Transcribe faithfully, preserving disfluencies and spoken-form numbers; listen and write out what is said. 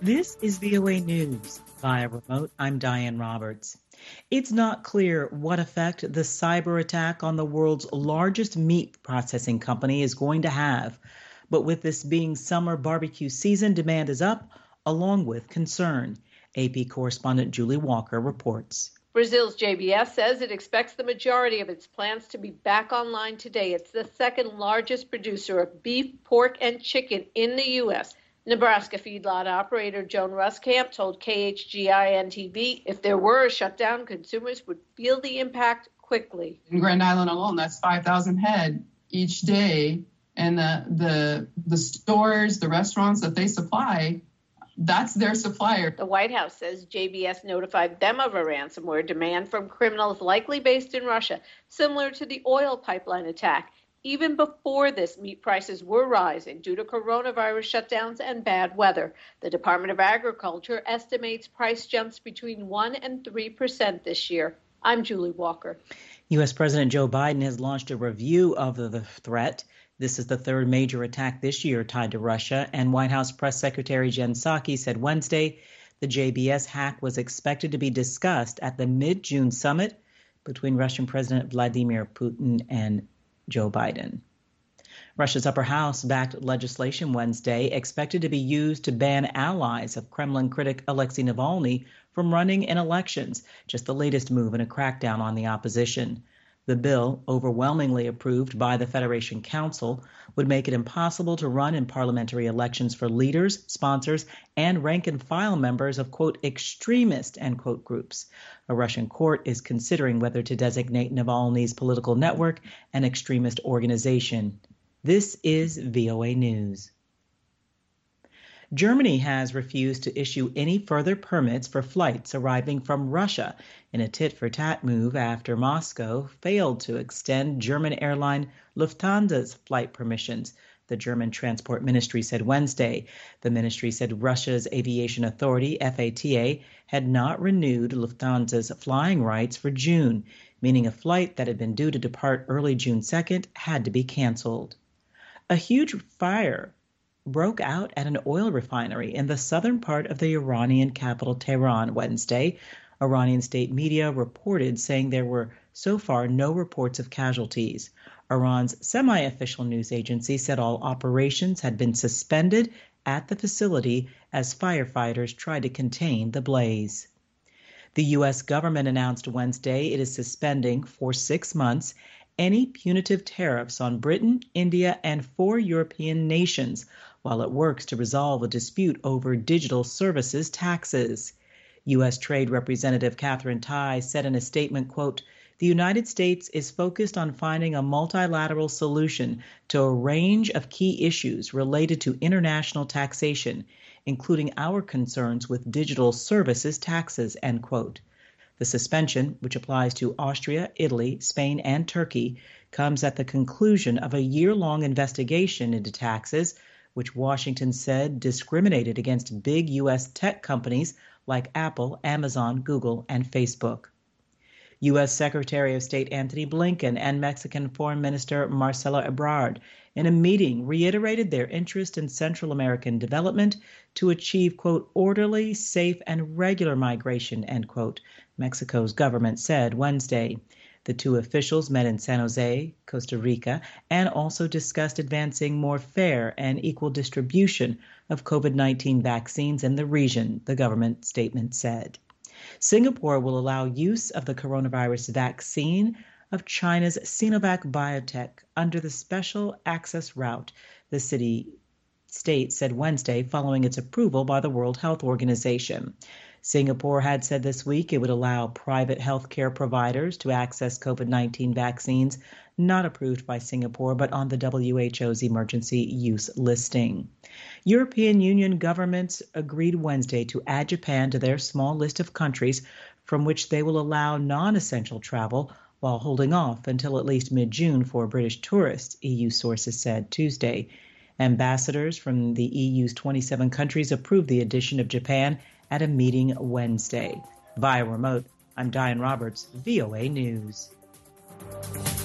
This is V O A News. Via remote, I'm Diane Roberts. It's not clear what effect the cyber attack on the world's largest meat processing company is going to have. But with this being summer barbecue season, demand is up, along with concern. A P correspondent Julie Walker reports. Brazil's J B S says it expects the majority of its plants to be back online today. It's the second largest producer of beef, pork, and chicken in the U S Nebraska feedlot operator Joan Ruskamp told K H G I N T V if there were a shutdown, consumers would feel the impact quickly. In Grand Island alone, that's five thousand head each day. And the, the, the stores, the restaurants that they supply, that's their supplier. The White House says J B S notified them of a ransomware demand from criminals likely based in Russia, similar to the oil pipeline attack. Even before this, meat prices were rising due to coronavirus shutdowns and bad weather. The Department of Agriculture estimates price jumps between one and three percent this year. I'm Julie Walker. U S. President Joe Biden has launched a review of the threat. This is the third major attack this year tied to Russia, and White House Press Secretary Jen Psaki said Wednesday the J B S hack was expected to be discussed at the mid-June summit between Russian President Vladimir Putin and Joe Biden. Russia's upper house backed legislation Wednesday expected to be used to ban allies of Kremlin critic Alexei Navalny from running in elections, just the latest move in a crackdown on the opposition. The bill, overwhelmingly approved by the Federation Council, would make it impossible to run in parliamentary elections for leaders, sponsors, and rank-and-file members of, quote, extremist, end quote, groups. A Russian court is considering whether to designate Navalny's political network an extremist organization. This is V O A News. Germany has refused to issue any further permits for flights arriving from Russia in a tit-for-tat move after Moscow failed to extend German airline Lufthansa's flight permissions, the German Transport Ministry said Wednesday. The ministry said Russia's aviation authority, F A T A, had not renewed Lufthansa's flying rights for June, meaning a flight that had been due to depart early June second had to be canceled. A huge fire broke out at an oil refinery in the southern part of the Iranian capital Tehran Wednesday. Iranian state media reported saying there were so far no reports of casualties. Iran's semi-official news agency said all operations had been suspended at the facility as firefighters tried to contain the blaze. The U S government announced Wednesday it is suspending for six months any punitive tariffs on Britain, India, and four European nations, while it works to resolve a dispute over digital services taxes. U S. Trade Representative Catherine Tai said in a statement, quote, "The United States is focused on finding a multilateral solution to a range of key issues related to international taxation, including our concerns with digital services taxes," end quote. The suspension, which applies to Austria, Italy, Spain, and Turkey, comes at the conclusion of a year-long investigation into taxes, which Washington said discriminated against big U S tech companies like Apple, Amazon, Google, and Facebook. U S. Secretary of State Antony Blinken and Mexican Foreign Minister Marcelo Ebrard, in a meeting, reiterated their interest in Central American development to achieve, quote, orderly, safe, and regular migration, end quote, Mexico's government said Wednesday. The two officials met in San Jose, Costa Rica, and also discussed advancing more fair and equal distribution of COVID nineteen vaccines in the region, the government statement said. Singapore will allow use of the coronavirus vaccine of China's Sinovac Biotech under the special access route, the city state said Wednesday following its approval by the World Health Organization. Singapore had said this week it would allow private healthcare providers to access COVID nineteen vaccines not approved by Singapore but on the W H O's emergency use listing. European Union governments agreed Wednesday to add Japan to their small list of countries from which they will allow non-essential travel while holding off until at least mid-June for British tourists, E U sources said Tuesday. Ambassadors from the E U's twenty-seven countries approved the addition of Japan at a meeting Wednesday. Via remote, I'm Diane Roberts, V O A News.